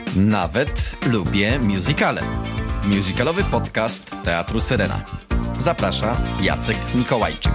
Nawet lubię musicale. Musicalowy podcast Teatru Syrena. Zaprasza Jacek Mikołajczyk.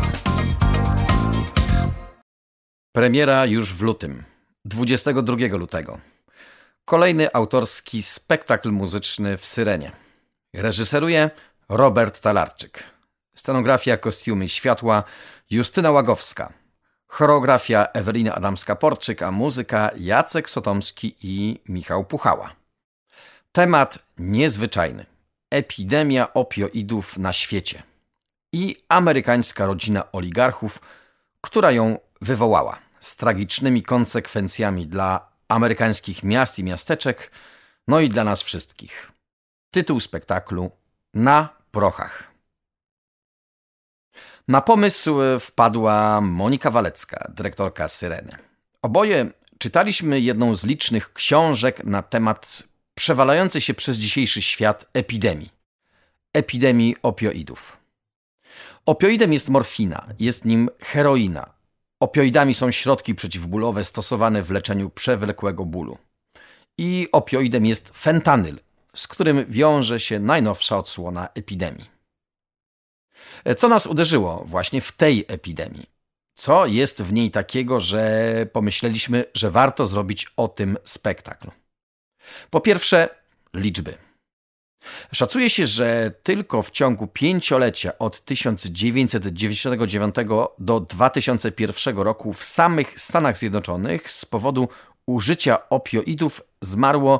Premiera już w lutym, 22 lutego. Kolejny autorski spektakl muzyczny w Syrenie. Reżyseruje Robert Talarczyk. Scenografia, kostiumy, światła Justyna Łagowska. Choreografia Ewelina Adamska-Porczyk, a muzyka Jacek Sotomski i Michał Puchała. Temat niezwyczajny. Epidemia opioidów na świecie. I amerykańska rodzina oligarchów, która ją wywołała. Z tragicznymi konsekwencjami dla amerykańskich miast i miasteczek, no i dla nas wszystkich. Tytuł spektaklu: Na prochach. Na pomysł wpadła Monika Walecka, dyrektorka Syreny. Oboje czytaliśmy jedną z licznych książek na temat przewalającej się przez dzisiejszy świat epidemii. Epidemii opioidów. Opioidem jest morfina, jest nim heroina. Opioidami są środki przeciwbólowe stosowane w leczeniu przewlekłego bólu. I opioidem jest fentanyl, z którym wiąże się najnowsza odsłona epidemii. Co nas uderzyło właśnie w tej epidemii? Co jest w niej takiego, że pomyśleliśmy, że warto zrobić o tym spektakl? Po pierwsze, liczby. Szacuje się, że tylko w ciągu 5-lecia od 1999 do 2001 roku w samych Stanach Zjednoczonych z powodu użycia opioidów zmarło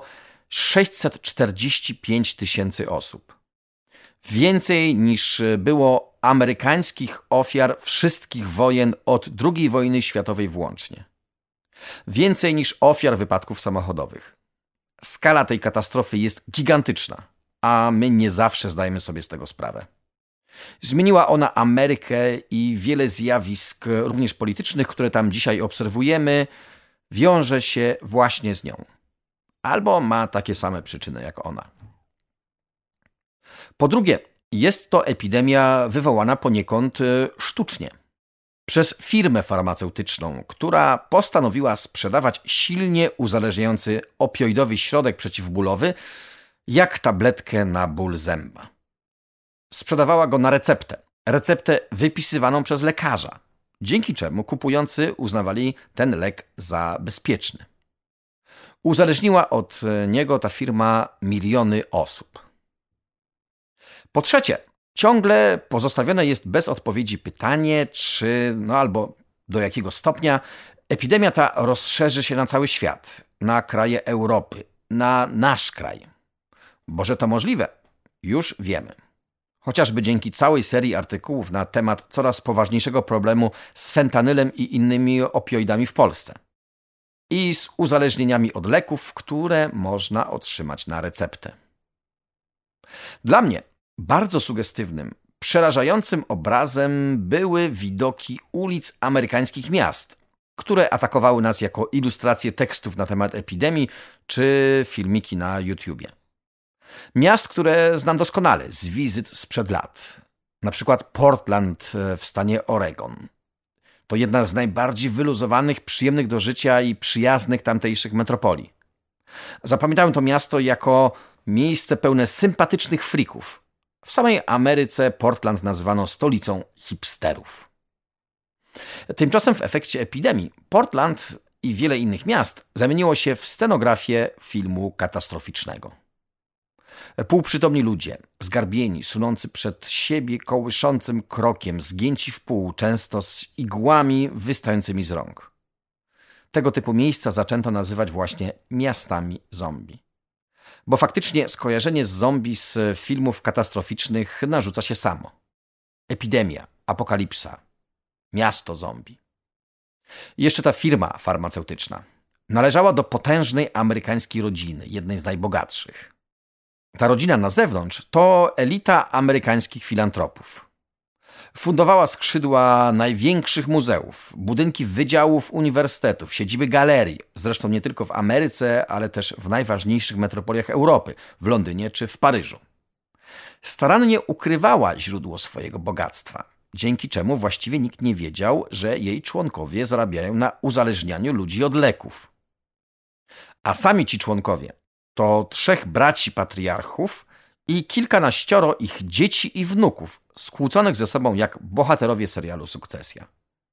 645 tysięcy osób. Więcej niż było amerykańskich ofiar wszystkich wojen od II wojny światowej włącznie. Więcej niż ofiar wypadków samochodowych. Skala tej katastrofy jest gigantyczna, a my nie zawsze zdajemy sobie z tego sprawę. Zmieniła ona Amerykę i wiele zjawisk, również politycznych, które tam dzisiaj obserwujemy, wiąże się właśnie z nią. Albo ma takie same przyczyny jak ona. Po drugie, jest to epidemia wywołana poniekąd sztucznie. Przez firmę farmaceutyczną, która postanowiła sprzedawać silnie uzależniający opioidowy środek przeciwbólowy jak tabletkę na ból zęba. Sprzedawała go na receptę wypisywaną przez lekarza, dzięki czemu kupujący uznawali ten lek za bezpieczny. Uzależniła od niego ta firma miliony osób. Po trzecie, ciągle pozostawione jest bez odpowiedzi pytanie, czy, albo do jakiego stopnia epidemia ta rozszerzy się na cały świat, na kraje Europy, na nasz kraj. Bo że to możliwe, już wiemy. Chociażby dzięki całej serii artykułów na temat coraz poważniejszego problemu z fentanylem i innymi opioidami w Polsce. I z uzależnieniami od leków, które można otrzymać na receptę. Dla mnie bardzo sugestywnym, przerażającym obrazem były widoki ulic amerykańskich miast, które atakowały nas jako ilustracje tekstów na temat epidemii czy filmiki na YouTubie. Miast, które znam doskonale z wizyt sprzed lat. Na przykład Portland w stanie Oregon. To jedna z najbardziej wyluzowanych, przyjemnych do życia i przyjaznych tamtejszych metropolii. Zapamiętałem to miasto jako miejsce pełne sympatycznych frików. W samej Ameryce Portland nazwano stolicą hipsterów. Tymczasem w efekcie epidemii Portland i wiele innych miast zamieniło się w scenografię filmu katastroficznego. Półprzytomni ludzie, zgarbieni, sunący przed siebie kołyszącym krokiem, zgięci w pół, często z igłami wystającymi z rąk. Tego typu miejsca zaczęto nazywać właśnie miastami zombie. Bo faktycznie skojarzenie z zombie z filmów katastroficznych narzuca się samo. Epidemia, apokalipsa, miasto zombie. I jeszcze ta firma farmaceutyczna. Należała do potężnej amerykańskiej rodziny, jednej z najbogatszych. Ta rodzina na zewnątrz to elita amerykańskich filantropów. Fundowała skrzydła największych muzeów, budynki wydziałów uniwersytetów, siedziby galerii, zresztą nie tylko w Ameryce, ale też w najważniejszych metropoliach Europy, w Londynie czy w Paryżu. Starannie ukrywała źródło swojego bogactwa, dzięki czemu właściwie nikt nie wiedział, że jej członkowie zarabiają na uzależnianiu ludzi od leków. A sami ci członkowie To 3 braci patriarchów i kilkanaścioro ich dzieci i wnuków, skłóconych ze sobą jak bohaterowie serialu Sukcesja.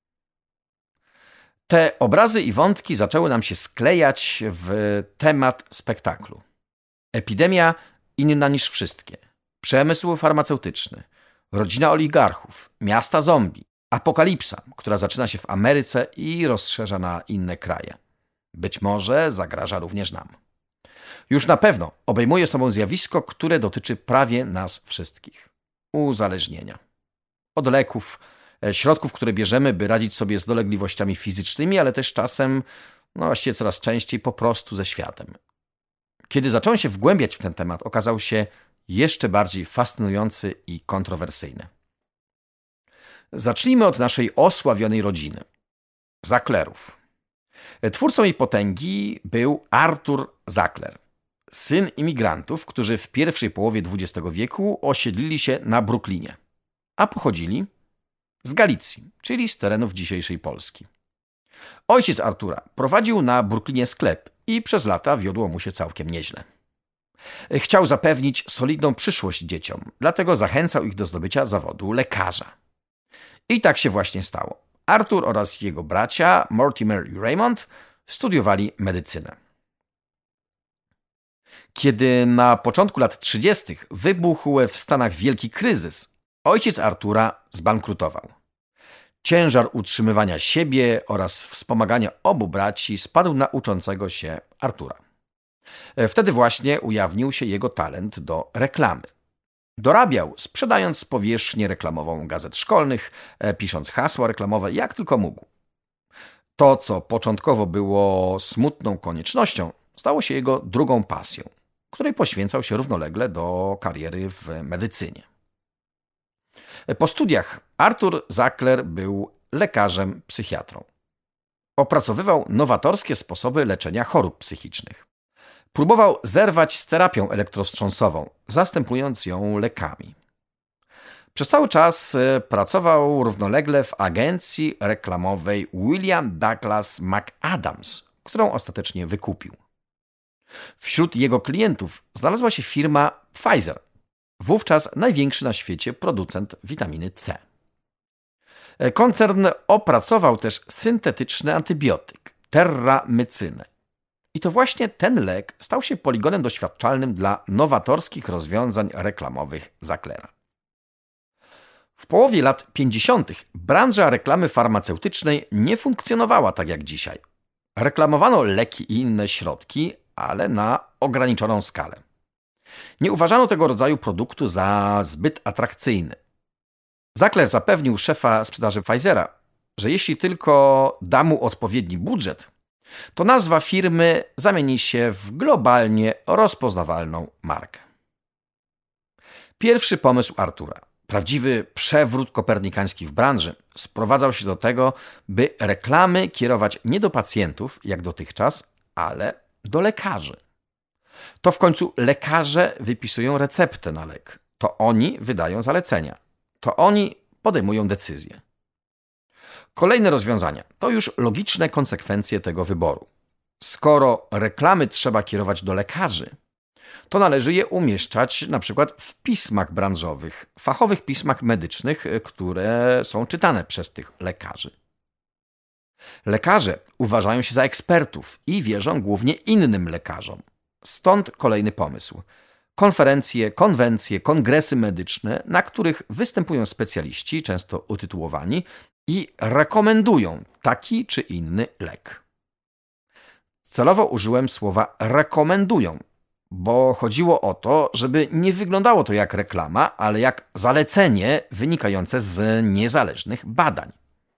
Te obrazy i wątki zaczęły nam się sklejać w temat spektaklu. Epidemia inna niż wszystkie, przemysł farmaceutyczny, rodzina oligarchów, miasta zombie, apokalipsa, która zaczyna się w Ameryce i rozszerza na inne kraje. Być może zagraża również nam. Już na pewno obejmuje sobą zjawisko, które dotyczy prawie nas wszystkich. Uzależnienia. Od leków, środków, które bierzemy, by radzić sobie z dolegliwościami fizycznymi, ale też czasem, właściwie coraz częściej, po prostu ze światem. Kiedy zacząłem się wgłębiać w ten temat, okazał się jeszcze bardziej fascynujący i kontrowersyjny. Zacznijmy od naszej osławionej rodziny. Sacklerów. Twórcą jej potęgi był Arthur Sackler, syn imigrantów, którzy w pierwszej połowie XX wieku osiedlili się na Brooklynie, a pochodzili z Galicji, czyli z terenów dzisiejszej Polski. Ojciec Artura prowadził na Brooklynie sklep i przez lata wiodło mu się całkiem nieźle. Chciał zapewnić solidną przyszłość dzieciom, dlatego zachęcał ich do zdobycia zawodu lekarza. I tak się właśnie stało. Arthur oraz jego bracia, Mortimer i Raymond, studiowali medycynę. Kiedy na początku lat 30. wybuchł w Stanach wielki kryzys, ojciec Artura zbankrutował. Ciężar utrzymywania siebie oraz wspomagania obu braci spadł na uczącego się Artura. Wtedy właśnie ujawnił się jego talent do reklamy. Dorabiał, sprzedając powierzchnię reklamową gazet szkolnych, pisząc hasła reklamowe jak tylko mógł. To, co początkowo było smutną koniecznością, stało się jego drugą pasją, której poświęcał się równolegle do kariery w medycynie. Po studiach Arthur Sackler był lekarzem psychiatrą. Opracowywał nowatorskie sposoby leczenia chorób psychicznych. Próbował zerwać z terapią elektrowstrząsową, zastępując ją lekami. Przez cały czas pracował równolegle w agencji reklamowej William Douglas McAdams, którą ostatecznie wykupił. Wśród jego klientów znalazła się firma Pfizer, wówczas największy na świecie producent witaminy C. Koncern opracował też syntetyczny antybiotyk, terramycynę. I to właśnie ten lek stał się poligonem doświadczalnym dla nowatorskich rozwiązań reklamowych Sacklera. W połowie lat 50. branża reklamy farmaceutycznej nie funkcjonowała tak jak dzisiaj. Reklamowano leki i inne środki, ale na ograniczoną skalę. Nie uważano tego rodzaju produktu za zbyt atrakcyjny. Sackler zapewnił szefa sprzedaży Pfizera, że jeśli tylko da mu odpowiedni budżet, to nazwa firmy zamieni się w globalnie rozpoznawalną markę. Pierwszy pomysł Artura, prawdziwy przewrót kopernikański w branży, sprowadzał się do tego, by reklamy kierować nie do pacjentów, jak dotychczas, ale do lekarzy. To w końcu lekarze wypisują receptę na lek. To oni wydają zalecenia. To oni podejmują decyzje. Kolejne rozwiązania to już logiczne konsekwencje tego wyboru. Skoro reklamy trzeba kierować do lekarzy, to należy je umieszczać na przykład w pismach branżowych, fachowych pismach medycznych, które są czytane przez tych lekarzy. Lekarze uważają się za ekspertów i wierzą głównie innym lekarzom. Stąd kolejny pomysł. Konferencje, konwencje, kongresy medyczne, na których występują specjaliści, często utytułowani, i rekomendują taki czy inny lek. Celowo użyłem słowa rekomendują, bo chodziło o to, żeby nie wyglądało to jak reklama, ale jak zalecenie wynikające z niezależnych badań.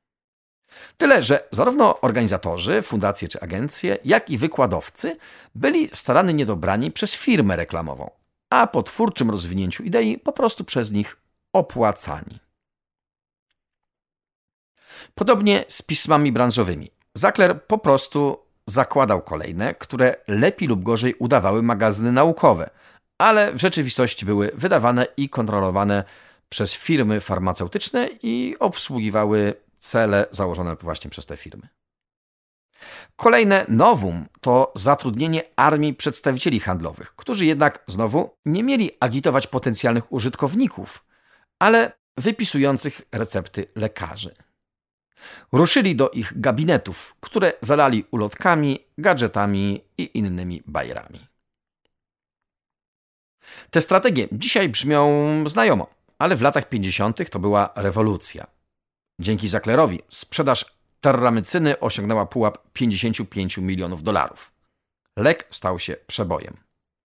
Tyle, że zarówno organizatorzy, fundacje czy agencje, jak i wykładowcy byli starannie dobrani przez firmę reklamową, a po twórczym rozwinięciu idei po prostu przez nich opłacani. Podobnie z pismami branżowymi. Sackler po prostu zakładał kolejne, które lepiej lub gorzej udawały magazyny naukowe, ale w rzeczywistości były wydawane i kontrolowane przez firmy farmaceutyczne i obsługiwały cele założone właśnie przez te firmy. Kolejne novum to zatrudnienie armii przedstawicieli handlowych, którzy jednak znowu nie mieli agitować potencjalnych użytkowników, ale wypisujących recepty lekarzy. Ruszyli do ich gabinetów, które zalali ulotkami, gadżetami i innymi bajerami. Te strategie dzisiaj brzmią znajomo, ale w latach 50. to była rewolucja. Dzięki Sacklerowi sprzedaż terramycyny osiągnęła pułap $55 milionów. Lek stał się przebojem.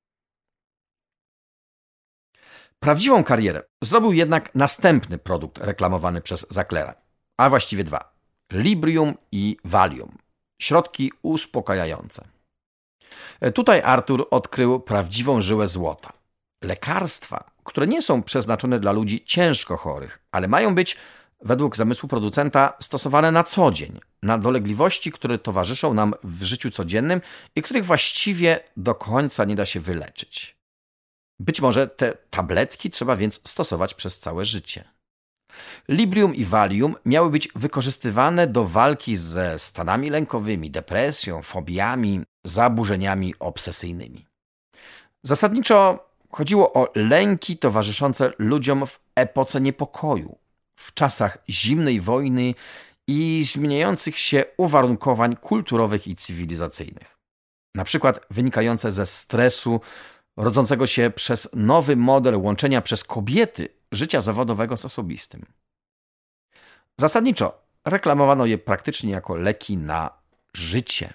Prawdziwą karierę zrobił jednak następny produkt reklamowany przez Sacklera, a właściwie dwa: Librium i Valium, środki uspokajające. Tutaj Arthur odkrył prawdziwą żyłę złota. Lekarstwa, które nie są przeznaczone dla ludzi ciężko chorych, ale mają być, według zamysłu producenta, stosowane na co dzień, na dolegliwości, które towarzyszą nam w życiu codziennym i których właściwie do końca nie da się wyleczyć. Być może te tabletki trzeba więc stosować przez całe życie. Librium i Valium miały być wykorzystywane do walki ze stanami lękowymi, depresją, fobiami, zaburzeniami obsesyjnymi. Zasadniczo chodziło o lęki towarzyszące ludziom w epoce niepokoju, w czasach zimnej wojny i zmieniających się uwarunkowań kulturowych i cywilizacyjnych. Na przykład wynikające ze stresu rodzącego się przez nowy model łączenia przez kobiety życia zawodowego z osobistym. Zasadniczo reklamowano je praktycznie jako leki na życie.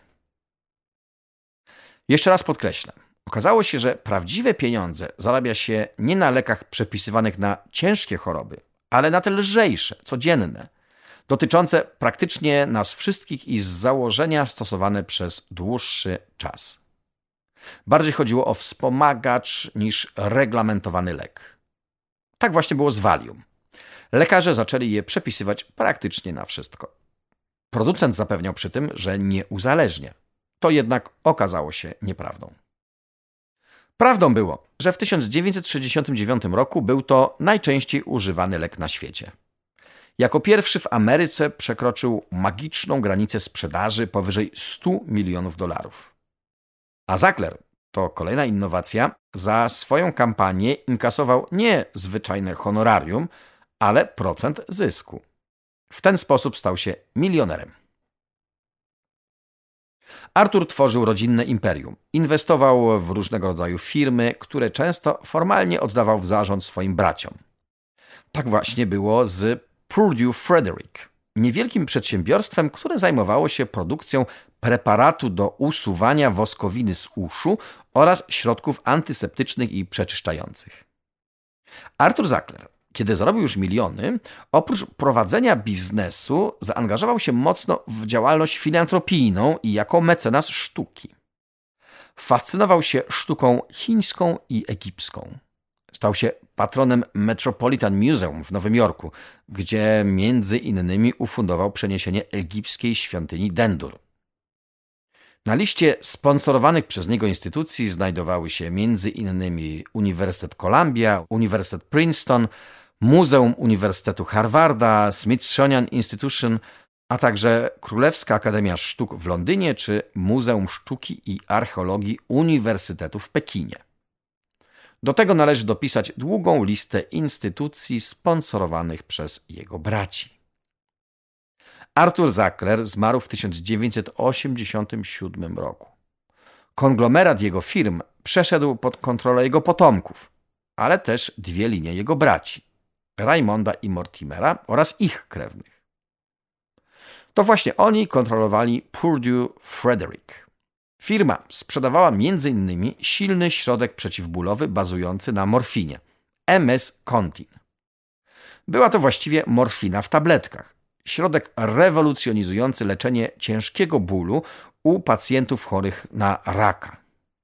Jeszcze raz podkreślę. Okazało się, że prawdziwe pieniądze zarabia się nie na lekach przepisywanych na ciężkie choroby, ale na te lżejsze, codzienne, dotyczące praktycznie nas wszystkich i z założenia stosowane przez dłuższy czas. Bardziej chodziło o wspomagacz niż reglamentowany lek. Tak właśnie było z Valium. Lekarze zaczęli je przepisywać praktycznie na wszystko. Producent zapewniał przy tym, że nie uzależnia. To jednak okazało się nieprawdą. Prawdą było, że w 1969 roku był to najczęściej używany lek na świecie. Jako pierwszy w Ameryce przekroczył magiczną granicę sprzedaży powyżej $100 milionów. A Sackler, to kolejna innowacja, za swoją kampanię inkasował nie zwyczajne honorarium, ale procent zysku. W ten sposób stał się milionerem. Arthur tworzył rodzinne imperium. Inwestował w różnego rodzaju firmy, które często formalnie oddawał w zarząd swoim braciom. Tak właśnie było z Purdue Frederick, niewielkim przedsiębiorstwem, które zajmowało się produkcją preparatu do usuwania woskowiny z uszu oraz środków antyseptycznych i przeczyszczających. Arthur Sackler, kiedy zarobił już miliony, oprócz prowadzenia biznesu zaangażował się mocno w działalność filantropijną i jako mecenas sztuki. Fascynował się sztuką chińską i egipską. Stał się patronem Metropolitan Museum w Nowym Jorku, gdzie między innymi ufundował przeniesienie egipskiej świątyni Dendur. Na liście sponsorowanych przez niego instytucji znajdowały się m.in. Uniwersytet Columbia, Uniwersytet Princeton, Muzeum Uniwersytetu Harvarda, Smithsonian Institution, a także Królewska Akademia Sztuk w Londynie czy Muzeum Sztuki i Archeologii Uniwersytetu w Pekinie. Do tego należy dopisać długą listę instytucji sponsorowanych przez jego braci. Arthur Sackler zmarł w 1987 roku. Konglomerat jego firm przeszedł pod kontrolę jego potomków, ale też dwie linie jego braci, Raymonda i Mortimera oraz ich krewnych. To właśnie oni kontrolowali Purdue Frederick. Firma sprzedawała m.in. silny środek przeciwbólowy bazujący na morfinie, MS-Contin. Była to właściwie morfina w tabletkach. Środek rewolucjonizujący leczenie ciężkiego bólu u pacjentów chorych na raka.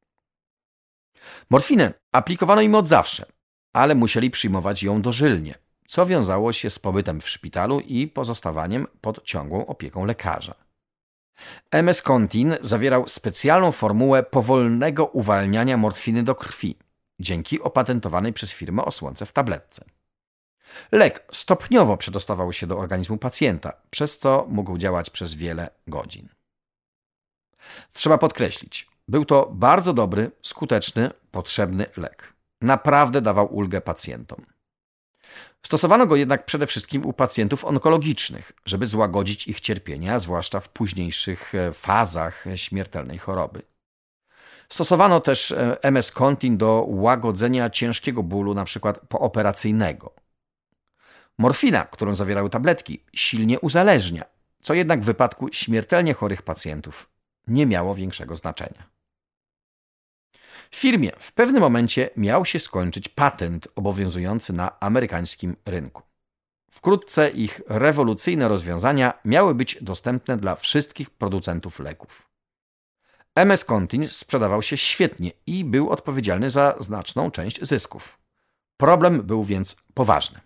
Morfinę aplikowano im od zawsze, ale musieli przyjmować ją dożylnie, co wiązało się z pobytem w szpitalu i pozostawaniem pod ciągłą opieką lekarza. MS-Contin zawierał specjalną formułę powolnego uwalniania morfiny do krwi, dzięki opatentowanej przez firmę osłonce w tabletce. Lek stopniowo przedostawał się do organizmu pacjenta, przez co mógł działać przez wiele godzin. Trzeba podkreślić, był to bardzo dobry, skuteczny, potrzebny lek. Naprawdę dawał ulgę pacjentom. Stosowano go jednak przede wszystkim u pacjentów onkologicznych, żeby złagodzić ich cierpienia, zwłaszcza w późniejszych fazach śmiertelnej choroby. Stosowano też MS-Contin do łagodzenia ciężkiego bólu, np. pooperacyjnego. Morfina, którą zawierały tabletki, silnie uzależnia, co jednak w wypadku śmiertelnie chorych pacjentów nie miało większego znaczenia. Firmie w pewnym momencie miał się skończyć patent obowiązujący na amerykańskim rynku. Wkrótce ich rewolucyjne rozwiązania miały być dostępne dla wszystkich producentów leków. MS-Contin sprzedawał się świetnie i był odpowiedzialny za znaczną część zysków. Problem był więc poważny.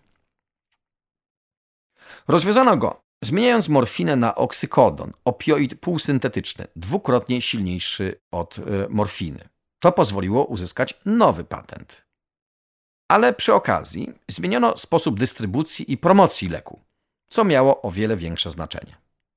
Rozwiązano go, zmieniając morfinę na oksykodon, opioid półsyntetyczny, dwukrotnie silniejszy od morfiny. To pozwoliło uzyskać nowy patent. Ale przy okazji zmieniono sposób dystrybucji i promocji leku, co miało o wiele większe znaczenie.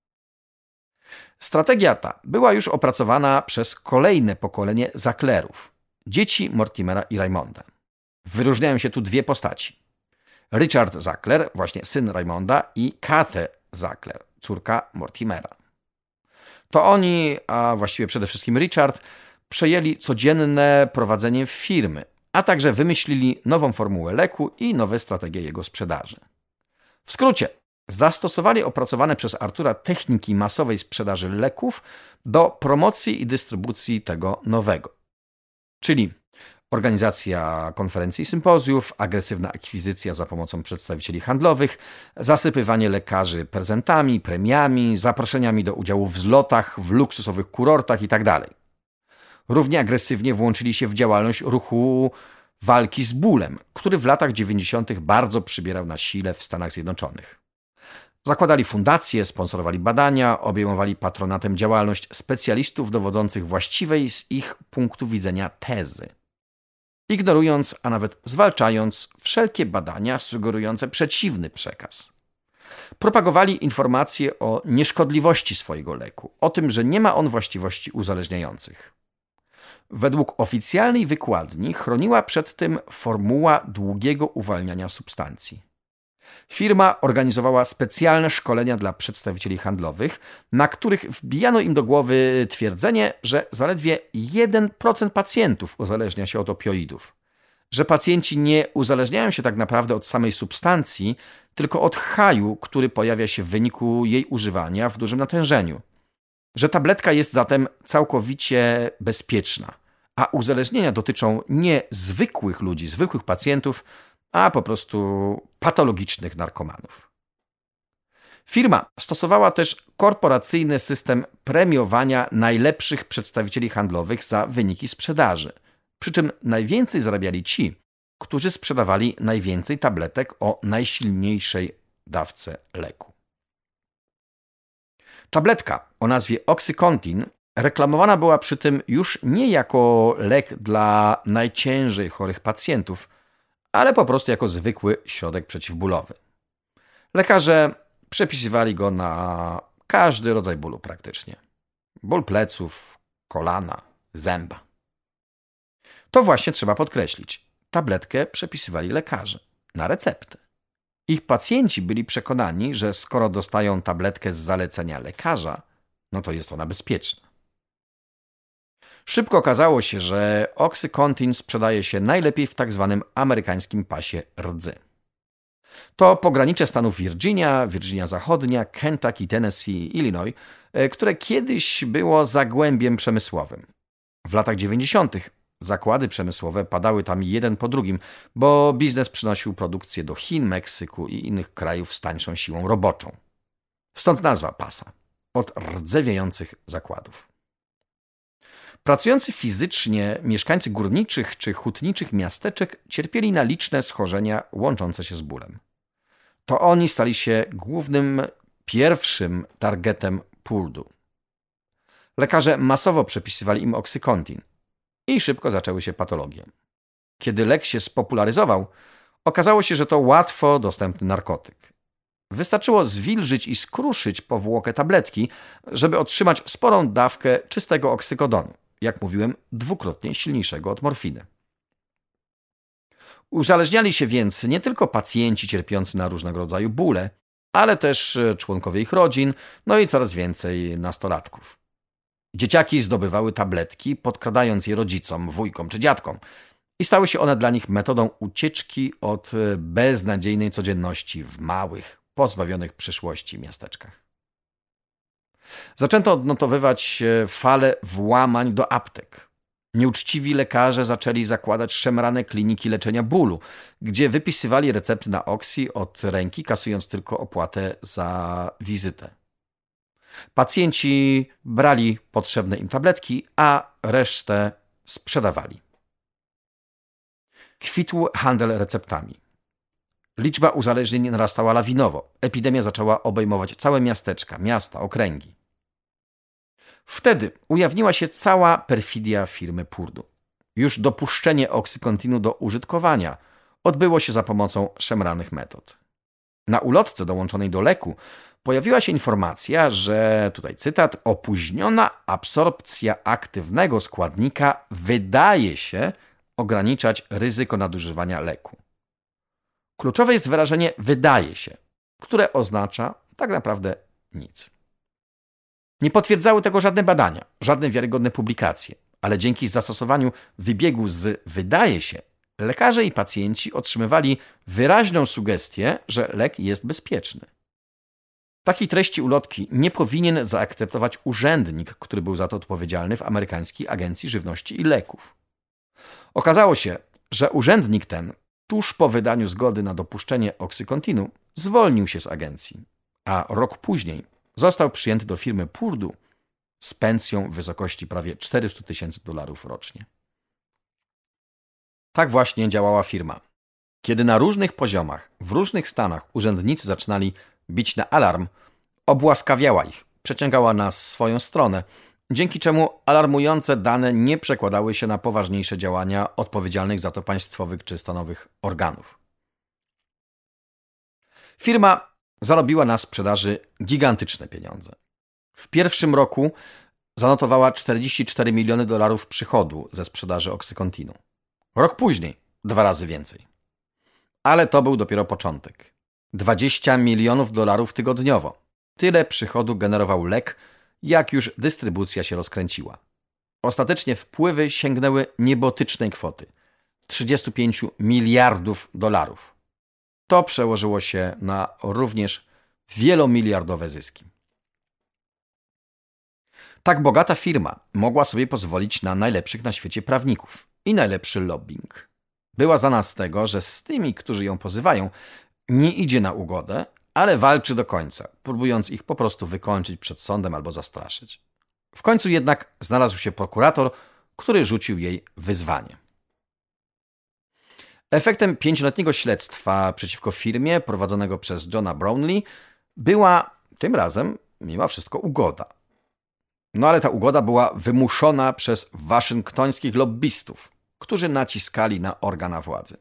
Strategia ta była już opracowana przez kolejne pokolenie Sacklerów, dzieci Mortimera i Raymonda. Wyróżniają się tu dwie postaci. Richard Sackler, właśnie syn Raymonda, i Kate Sackler, córka Mortimera. To oni, a właściwie przede wszystkim Richard, przejęli codzienne prowadzenie firmy, a także wymyślili nową formułę leku i nowe strategie jego sprzedaży. W skrócie, zastosowali opracowane przez Artura techniki masowej sprzedaży leków do promocji i dystrybucji tego nowego. Czyli organizacja konferencji i sympozjów, agresywna akwizycja za pomocą przedstawicieli handlowych, zasypywanie lekarzy prezentami, premiami, zaproszeniami do udziału w zlotach, w luksusowych kurortach itd. Równie agresywnie włączyli się w działalność ruchu walki z bólem, który w latach 90. bardzo przybierał na sile w Stanach Zjednoczonych. Zakładali fundacje, sponsorowali badania, obejmowali patronatem działalność specjalistów dowodzących właściwej z ich punktu widzenia tezy, ignorując, a nawet zwalczając wszelkie badania sugerujące przeciwny przekaz. Propagowali informacje o nieszkodliwości swojego leku, o tym, że nie ma on właściwości uzależniających. Według oficjalnej wykładni chroniła przed tym formuła długiego uwalniania substancji. Firma organizowała specjalne szkolenia dla przedstawicieli handlowych, na których wbijano im do głowy twierdzenie, że zaledwie 1% pacjentów uzależnia się od opioidów, że pacjenci nie uzależniają się tak naprawdę od samej substancji, tylko od haju, który pojawia się w wyniku jej używania w dużym natężeniu, że tabletka jest zatem całkowicie bezpieczna, a uzależnienia dotyczą nie zwykłych ludzi, zwykłych pacjentów, a po prostu patologicznych narkomanów. Firma stosowała też korporacyjny system premiowania najlepszych przedstawicieli handlowych za wyniki sprzedaży, przy czym najwięcej zarabiali ci, którzy sprzedawali najwięcej tabletek o najsilniejszej dawce leku. Tabletka o nazwie Oxycontin reklamowana była przy tym już nie jako lek dla najciężej chorych pacjentów, ale po prostu jako zwykły środek przeciwbólowy. Lekarze przepisywali go na każdy rodzaj bólu praktycznie. Ból pleców, kolana, zęba. To właśnie trzeba podkreślić. Tabletkę przepisywali lekarze na receptę. Ich pacjenci byli przekonani, że skoro dostają tabletkę z zalecenia lekarza, no to jest ona bezpieczna. Szybko okazało się, że Oxycontin sprzedaje się najlepiej w tzw. amerykańskim pasie rdzy. To pogranicze stanów Virginia, Virginia Zachodnia, Kentucky, Tennessee, Illinois, które kiedyś było zagłębiem przemysłowym. W latach 90. zakłady przemysłowe padały tam jeden po drugim, bo biznes przynosił produkcję do Chin, Meksyku i innych krajów z tańszą siłą roboczą. Stąd nazwa pasa, od rdzewiejących zakładów. Pracujący fizycznie mieszkańcy górniczych czy hutniczych miasteczek cierpieli na liczne schorzenia łączące się z bólem. To oni stali się głównym, pierwszym targetem Purdu. Lekarze masowo przepisywali im Oxycontin i szybko zaczęły się patologie. Kiedy lek się spopularyzował, okazało się, że to łatwo dostępny narkotyk. Wystarczyło zwilżyć i skruszyć powłokę tabletki, żeby otrzymać sporą dawkę czystego oksykodonu, jak mówiłem, dwukrotnie silniejszego od morfiny. Uzależniali się więc nie tylko pacjenci cierpiący na różnego rodzaju bóle, ale też członkowie ich rodzin, no i coraz więcej nastolatków. Dzieciaki zdobywały tabletki, podkradając je rodzicom, wujkom czy dziadkom i stały się one dla nich metodą ucieczki od beznadziejnej codzienności w małych, pozbawionych przyszłości miasteczkach. Zaczęto odnotowywać falę włamań do aptek. Nieuczciwi lekarze zaczęli zakładać szemrane kliniki leczenia bólu, gdzie wypisywali recepty na oksy od ręki, kasując tylko opłatę za wizytę. Pacjenci brali potrzebne im tabletki, a resztę sprzedawali. Kwitł handel receptami. Liczba uzależnień narastała lawinowo. Epidemia zaczęła obejmować całe miasteczka, miasta, okręgi. Wtedy ujawniła się cała perfidia firmy Purdue. Już dopuszczenie oksykontinu do użytkowania odbyło się za pomocą szemranych metod. Na ulotce dołączonej do leku pojawiła się informacja, że, tutaj cytat, opóźniona absorpcja aktywnego składnika wydaje się ograniczać ryzyko nadużywania leku. Kluczowe jest wyrażenie wydaje się, które oznacza tak naprawdę nic. Nie potwierdzały tego żadne badania, żadne wiarygodne publikacje, ale dzięki zastosowaniu wybiegu z wydaje się, lekarze i pacjenci otrzymywali wyraźną sugestię, że lek jest bezpieczny. Takiej treści ulotki nie powinien zaakceptować urzędnik, który był za to odpowiedzialny w amerykańskiej Agencji Żywności i Leków. Okazało się, że urzędnik ten tuż po wydaniu zgody na dopuszczenie oksykontinu zwolnił się z agencji, a rok później został przyjęty do firmy Purdue z pensją w wysokości prawie $400,000 rocznie. Tak właśnie działała firma. Kiedy na różnych poziomach, w różnych stanach urzędnicy zaczynali bić na alarm, obłaskawiała ich, przeciągała nas w swoją stronę, dzięki czemu alarmujące dane nie przekładały się na poważniejsze działania odpowiedzialnych za to państwowych czy stanowych organów. Firma zarobiła na sprzedaży gigantyczne pieniądze. W pierwszym roku zanotowała $44 miliony przychodu ze sprzedaży oksykontinu. Rok później 2 razy więcej. Ale to był dopiero początek. $20 milionów tygodniowo. Tyle przychodu generował lek, jak już dystrybucja się rozkręciła. Ostatecznie wpływy sięgnęły niebotycznej kwoty $35 miliardów. To przełożyło się na również wielomiliardowe zyski. Tak bogata firma mogła sobie pozwolić na najlepszych na świecie prawników i najlepszy lobbying. Była znana z tego, że z tymi, którzy ją pozywają, nie idzie na ugodę, ale walczy do końca, próbując ich po prostu wykończyć przed sądem albo zastraszyć. W końcu jednak znalazł się prokurator, który rzucił jej wyzwanie. Efektem 5-letniego śledztwa przeciwko firmie prowadzonego przez Johna Brownlee była tym razem mimo wszystko ugoda. No ale ta ugoda była wymuszona przez waszyngtońskich lobbystów, którzy naciskali na organa władzy.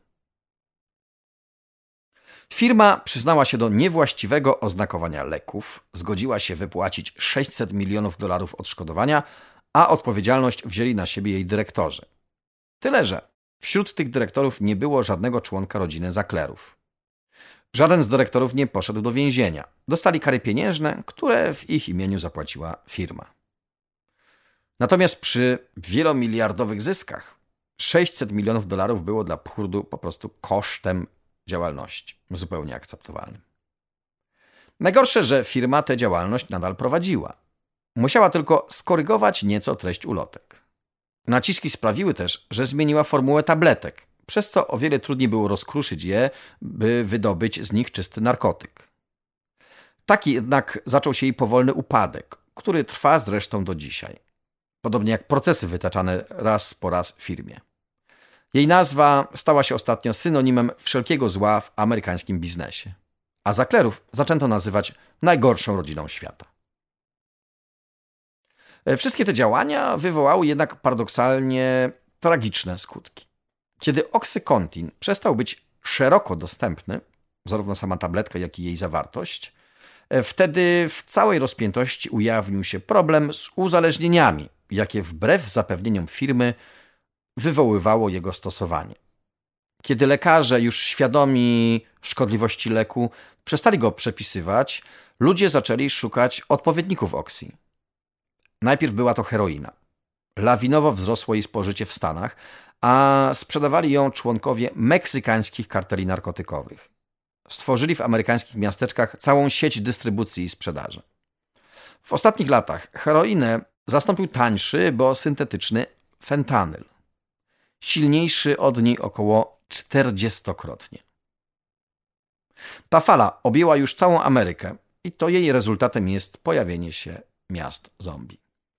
Firma przyznała się do niewłaściwego oznakowania leków, zgodziła się wypłacić $600 milionów odszkodowania, a odpowiedzialność wzięli na siebie jej dyrektorzy. Tyle, że wśród tych dyrektorów nie było żadnego członka rodziny Sacklerów. Żaden z dyrektorów nie poszedł do więzienia. Dostali kary pieniężne, które w ich imieniu zapłaciła firma. Natomiast przy wielomiliardowych zyskach $600 milionów było dla Purdue po prostu kosztem działalności, zupełnie akceptowalnym. Najgorsze, że firma tę działalność nadal prowadziła. Musiała tylko skorygować nieco treść ulotek. Naciski sprawiły też, że zmieniła formułę tabletek, przez co o wiele trudniej było rozkruszyć je, by wydobyć z nich czysty narkotyk. Taki jednak zaczął się jej powolny upadek, który trwa zresztą do dzisiaj. Podobnie jak procesy wytaczane raz po raz w firmie. Jej nazwa stała się ostatnio synonimem wszelkiego zła w amerykańskim biznesie. A Sacklerów zaczęto nazywać najgorszą rodziną świata. Wszystkie te działania wywołały jednak paradoksalnie tragiczne skutki. Kiedy oksykontin przestał być szeroko dostępny, zarówno sama tabletka, jak i jej zawartość, wtedy w całej rozpiętości ujawnił się problem z uzależnieniami, jakie wbrew zapewnieniom firmy wywoływało jego stosowanie. Kiedy lekarze, już świadomi szkodliwości leku, przestali go przepisywać, ludzie zaczęli szukać odpowiedników Oxy. Najpierw była to heroina. Lawinowo wzrosło jej spożycie w Stanach, a sprzedawali ją członkowie meksykańskich karteli narkotykowych. Stworzyli w amerykańskich miasteczkach całą sieć dystrybucji i sprzedaży. W ostatnich latach heroinę zastąpił tańszy, bo syntetyczny fentanyl. Silniejszy od niej około 40-krotnie. Ta fala objęła już całą Amerykę i to jej rezultatem jest pojawienie się miast zombie.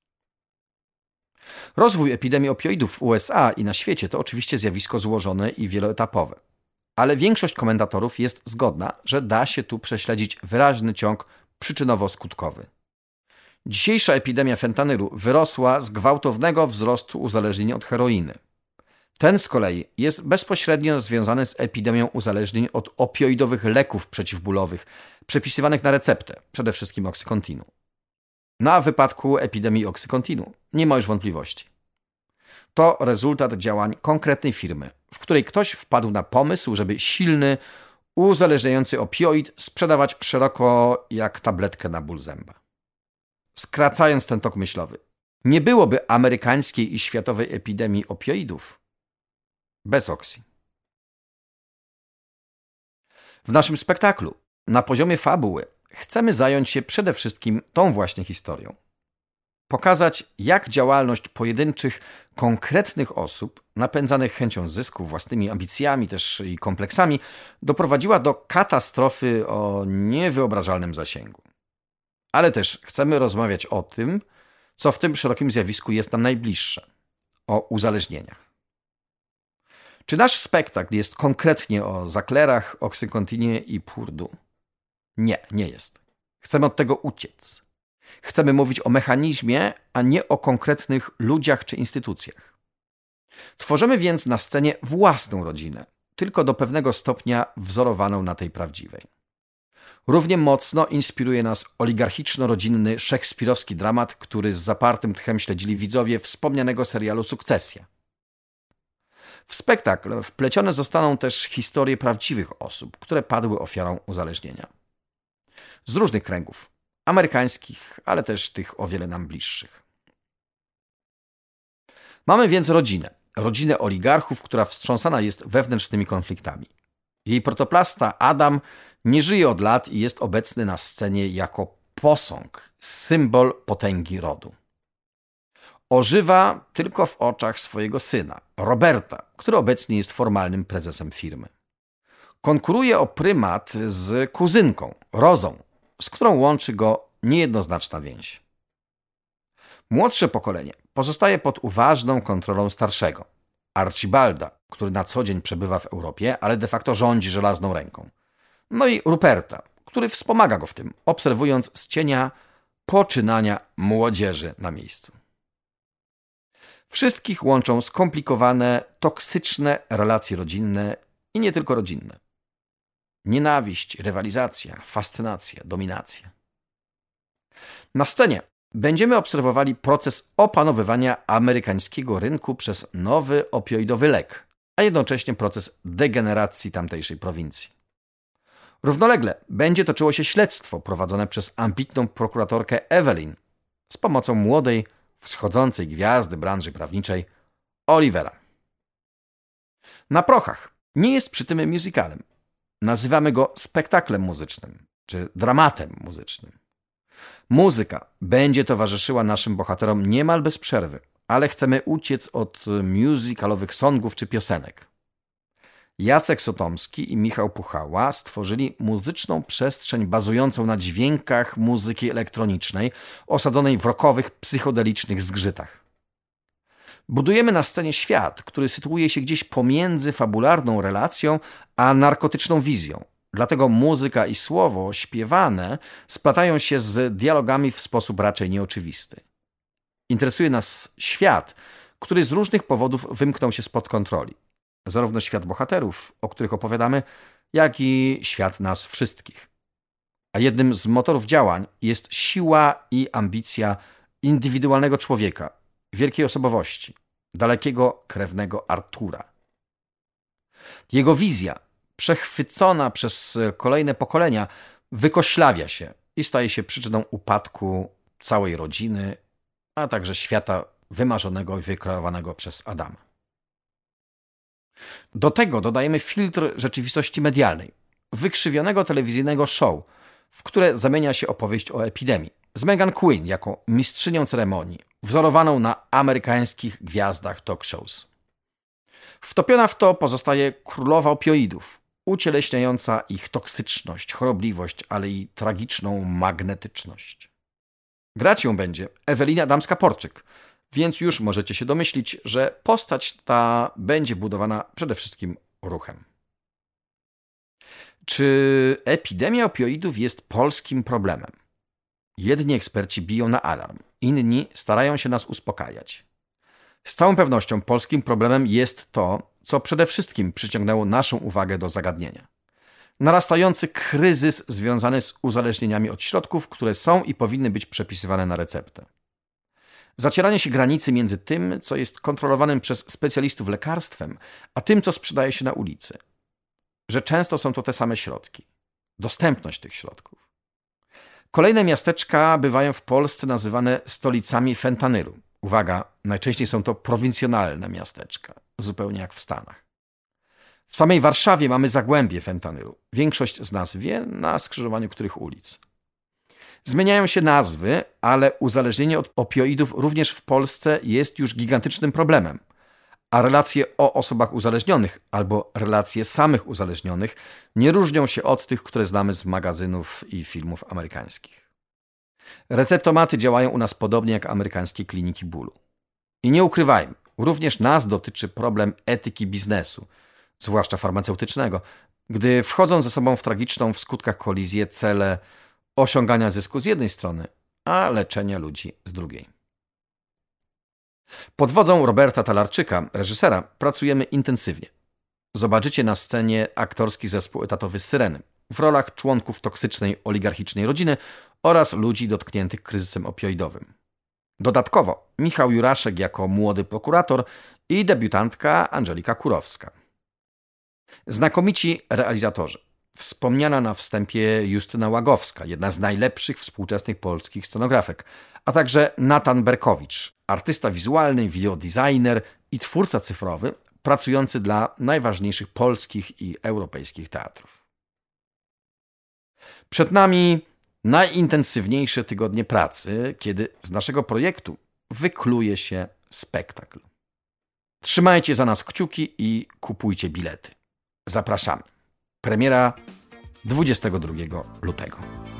Rozwój epidemii opioidów w USA i na świecie to oczywiście zjawisko złożone i wieloetapowe. Ale większość komentatorów jest zgodna, że da się tu prześledzić wyraźny ciąg przyczynowo-skutkowy. Dzisiejsza epidemia fentanylu wyrosła z gwałtownego wzrostu uzależnień od heroiny. Ten z kolei jest bezpośrednio związany z epidemią uzależnień od opioidowych leków przeciwbólowych, przepisywanych na receptę, przede wszystkim Oxycontinu. Na wypadku epidemii Oxycontinu nie ma już wątpliwości. To rezultat działań konkretnej firmy, w której ktoś wpadł na pomysł, żeby silny, uzależniający opioid sprzedawać szeroko jak tabletkę na ból zęba. Skracając ten tok myślowy, nie byłoby amerykańskiej i światowej epidemii opioidów bez Oxy. W naszym spektaklu, na poziomie fabuły, chcemy zająć się przede wszystkim tą właśnie historią. Pokazać, jak działalność pojedynczych, konkretnych osób, napędzanych chęcią zysku, własnymi ambicjami też i kompleksami, doprowadziła do katastrofy o niewyobrażalnym zasięgu. Ale też chcemy rozmawiać o tym, co w tym szerokim zjawisku jest nam najbliższe – o uzależnieniach. Czy nasz spektakl jest konkretnie o zaklerach, Oxycontinie i Purdu? Nie, nie jest. Chcemy od tego uciec. Chcemy mówić o mechanizmie, a nie o konkretnych ludziach czy instytucjach. Tworzymy więc na scenie własną rodzinę, tylko do pewnego stopnia wzorowaną na tej prawdziwej. Równie mocno inspiruje nas oligarchiczno-rodzinny szekspirowski dramat, który z zapartym tchem śledzili widzowie wspomnianego serialu Sukcesja. W spektakl wplecione zostaną też historie prawdziwych osób, które padły ofiarą uzależnienia. Z różnych kręgów, amerykańskich, ale też tych o wiele nam bliższych. Mamy więc rodzinę oligarchów, która wstrząsana jest wewnętrznymi konfliktami. Jej protoplasta Adam nie żyje od lat i jest obecny na scenie jako posąg, symbol potęgi rodu. Ożywa tylko w oczach swojego syna, Roberta, który obecnie jest formalnym prezesem firmy. Konkuruje o prymat z kuzynką, Rozą, z którą łączy go niejednoznaczna więź. Młodsze pokolenie pozostaje pod uważną kontrolą starszego, Archibalda, który na co dzień przebywa w Europie, ale de facto rządzi żelazną ręką. No i Ruperta, który wspomaga go w tym, obserwując z cienia poczynania młodzieży na miejscu. Wszystkich łączą skomplikowane, toksyczne relacje rodzinne i nie tylko rodzinne. Nienawiść, rywalizacja, fascynacja, dominacja. Na scenie będziemy obserwowali proces opanowywania amerykańskiego rynku przez nowy opioidowy lek, a jednocześnie proces degeneracji tamtejszej prowincji. Równolegle będzie toczyło się śledztwo prowadzone przez ambitną prokuratorkę Evelyn z pomocą młodej, wschodzącej gwiazdy branży prawniczej Olivera. Na prochach nie jest przy tym musicalem. Nazywamy go spektaklem muzycznym czy dramatem muzycznym. Muzyka będzie towarzyszyła naszym bohaterom niemal bez przerwy, ale chcemy uciec od musicalowych songów czy piosenek. Jacek Sotomski i Michał Puchała stworzyli muzyczną przestrzeń bazującą na dźwiękach muzyki elektronicznej osadzonej w rockowych, psychodelicznych zgrzytach. Budujemy na scenie świat, który sytuuje się gdzieś pomiędzy fabularną relacją a narkotyczną wizją. Dlatego muzyka i słowo śpiewane splatają się z dialogami w sposób raczej nieoczywisty. Interesuje nas świat, który z różnych powodów wymknął się spod kontroli. Zarówno świat bohaterów, o których opowiadamy, jak i świat nas wszystkich. A jednym z motorów działań jest siła i ambicja indywidualnego człowieka, wielkiej osobowości, dalekiego krewnego Artura. Jego wizja, przechwycona przez kolejne pokolenia, wykoślawia się i staje się przyczyną upadku całej rodziny, a także świata wymarzonego i wykreowanego przez Adama. Do tego dodajemy filtr rzeczywistości medialnej, wykrzywionego telewizyjnego show, w które zamienia się opowieść o epidemii, z Meghan Quinn jako mistrzynią ceremonii, wzorowaną na amerykańskich gwiazdach talk shows. Wtopiona w to pozostaje królowa opioidów, ucieleśniająca ich toksyczność, chorobliwość, ale i tragiczną magnetyczność. Grać ją będzie Ewelina Damska-Porczyk, więc już możecie się domyślić, że postać ta będzie budowana przede wszystkim ruchem. Czy epidemia opioidów jest polskim problemem? Jedni eksperci biją na alarm, inni starają się nas uspokajać. Z całą pewnością polskim problemem jest to, co przede wszystkim przyciągnęło naszą uwagę do zagadnienia. Narastający kryzys związany z uzależnieniami od środków, które są i powinny być przepisywane na receptę. Zacieranie się granicy między tym, co jest kontrolowanym przez specjalistów lekarstwem, a tym, co sprzedaje się na ulicy. Że często są to te same środki. Dostępność tych środków. Kolejne miasteczka bywają w Polsce nazywane stolicami fentanylu. Uwaga, najczęściej są to prowincjonalne miasteczka, zupełnie jak w Stanach. W samej Warszawie mamy zagłębie fentanylu. Większość z nas wie, na skrzyżowaniu których ulic. Zmieniają się nazwy, ale uzależnienie od opioidów również w Polsce jest już gigantycznym problemem. A relacje o osobach uzależnionych albo relacje samych uzależnionych nie różnią się od tych, które znamy z magazynów i filmów amerykańskich. Receptomaty działają u nas podobnie jak amerykańskie kliniki bólu. I nie ukrywajmy, również nas dotyczy problem etyki biznesu, zwłaszcza farmaceutycznego, gdy wchodzą ze sobą w tragiczną w skutkach kolizję cele osiągania zysku z jednej strony, a leczenia ludzi z drugiej. Pod wodzą Roberta Talarczyka, reżysera, pracujemy intensywnie. Zobaczycie na scenie aktorski zespół etatowy Syreny w rolach członków toksycznej oligarchicznej rodziny oraz ludzi dotkniętych kryzysem opioidowym. Dodatkowo Michał Juraszek jako młody prokurator i debiutantka Angelika Kurowska. Znakomici realizatorzy. Wspomniana na wstępie Justyna Łagowska, jedna z najlepszych współczesnych polskich scenografek, a także Natan Berkowicz, artysta wizualny, wideodesigner i twórca cyfrowy, pracujący dla najważniejszych polskich i europejskich teatrów. Przed nami najintensywniejsze tygodnie pracy, kiedy z naszego projektu wykluje się spektakl. Trzymajcie za nas kciuki i kupujcie bilety. Zapraszamy. Premiera 22 lutego.